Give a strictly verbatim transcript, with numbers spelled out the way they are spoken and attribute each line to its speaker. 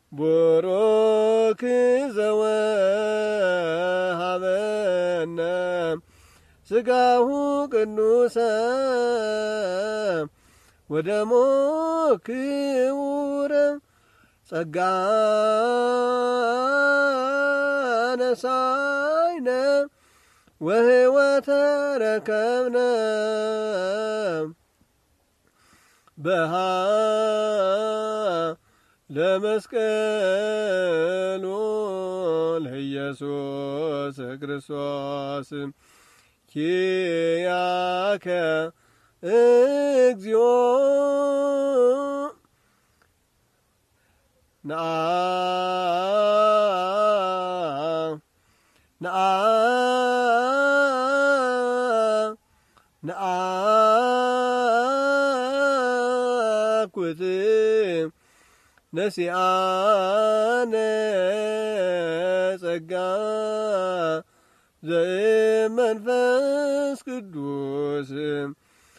Speaker 1: ቡሩክ ዘወሃበነ ሥጋሁ ቅዱሰ ወደሙ ክቡረ ጸጋ ነሣኢነ ወሕይወተ ረከብነ በኃይለ ለኢየሱስ ክርስቶስ ኪያከ እግዚኦ ነአ ነአ ነአኩት ነሲአነ ጸጋ ዘመንፈስ ቅዱስ